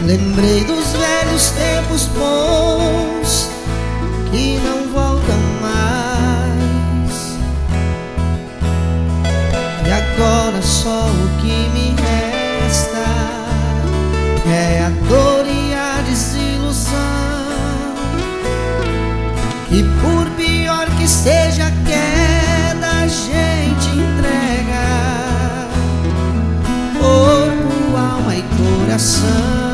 Lembrei dos velhos tempos bons que não voltam mais, e agora só o que me resta é a dor e a desilusão. E por pior que seja a queda, a gente entrega corpo, alma e coração.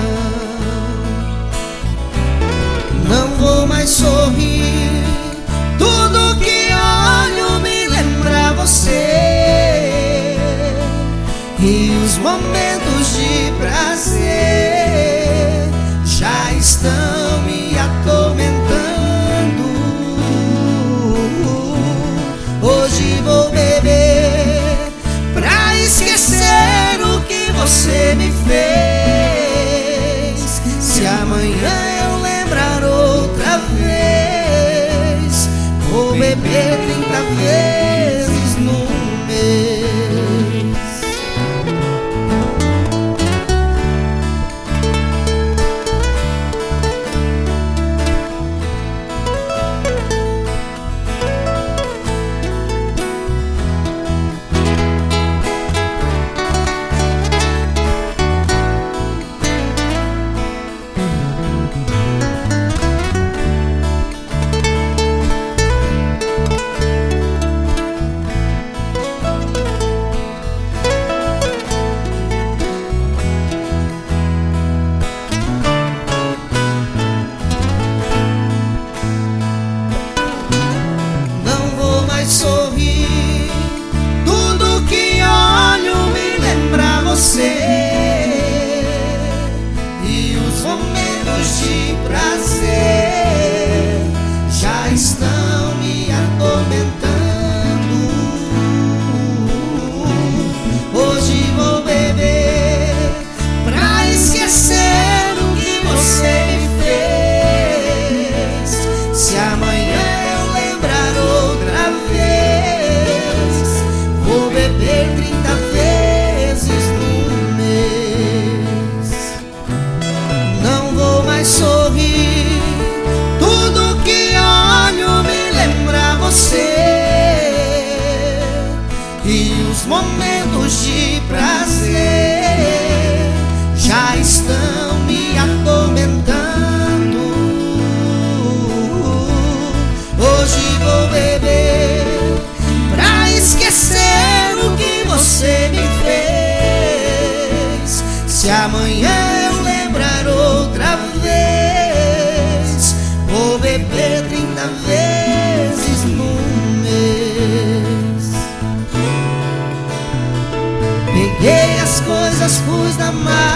Não vou mais sorrir, tudo que olho me lembra você, e os momentos de prazer já estão me atormentando. Hoje vou beber pra esquecer o que você me fez. Se amanhã eu lembrar outra vez, vou beber 30 vezes no mês. Sorrir, tudo que olho me lembra você, e os momentos de prazer já estão me atormentando. Hoje vou beber pra esquecer o que você me fez. Se amanhã eu lembrar outra vez, vou beber 30 vezes no mês. Não vou mais sorrir, tudo que olho me lembra você, e os momentos de prazer já estão me atormentando. Hoje vou beber pra esquecer o que você me fez. Se amanhã eu lembrar outra vez, vou beber 30 vezes no mês. Peguei as coisas, pus na mala,